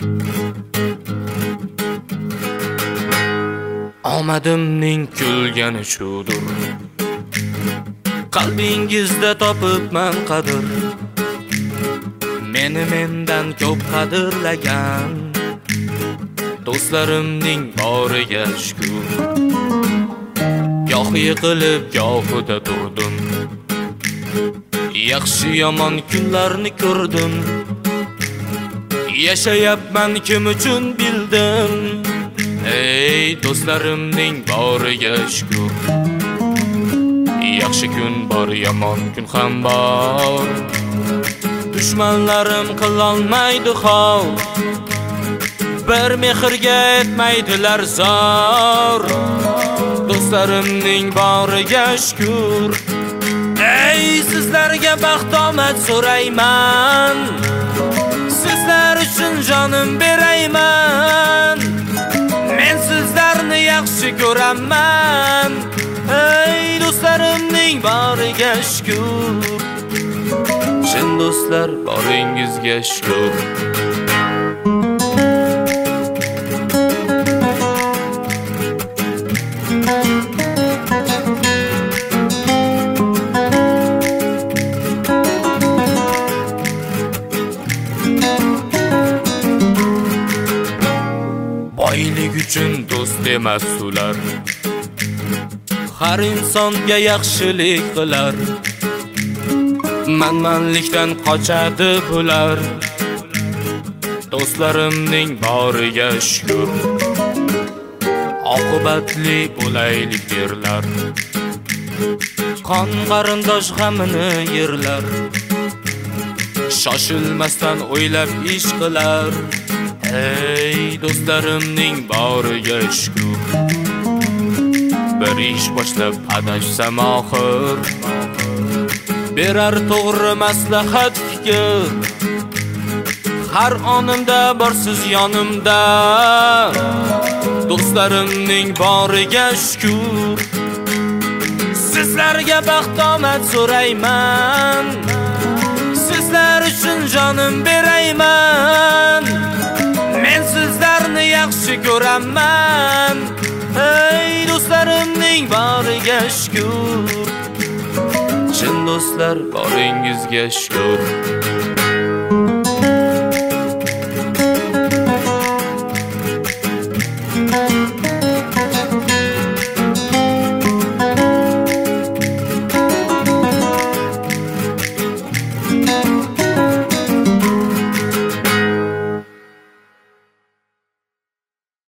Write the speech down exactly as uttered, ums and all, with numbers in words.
Omadimning kulgani shudur, qalbingizda topibman qadr. Meni mendan ko'p qadrlagan do'stlarimning boriga shukr. Goh yiqilib, gohida turdim, yaxshi yomon kunlarni ko'rdim. Yashayapman kim uchun bildim. Ey do'stlarimning boriga shukr. Yaxshi kun bor, yomon kun ham bor. Dushmanlarim qilolmaydi xor, bir mehrga etmaydilar zor. Do'stlarimning boriga shukr. Ey sizlarga baxt omad so'rayman, sizlar uchun jonim berayman. Men sizlarni yaxshi ko'raman. Ey do'stlarimning boriga shukr. Chin do'stlar boringizga shukr. Boylik uchun do'st emas ular, har insonga yaxshilik qilar. Manmanlikdan qochadi bular. Do'stlarimning boriga shukr. Oqibatli bo'laylik derlar, qon qarindosh g'amini yerlar. Shoshilmasdan o'ylab ish qilar. Ey do'stlarimning boriga shukr. Bir ish boshlab adashsam oxir, berar to'g'ri maslahat fikr. Har onimda borsiz yonimda, do'stlarimning boriga shukr. Sizlarga baxt omad so'rayman, sizlar uchun jonim berayman. Men sizlarni yaxshi ko'raman. Ey do'stlarimning boriga shukr. Chin do'stlar boringizga shukr.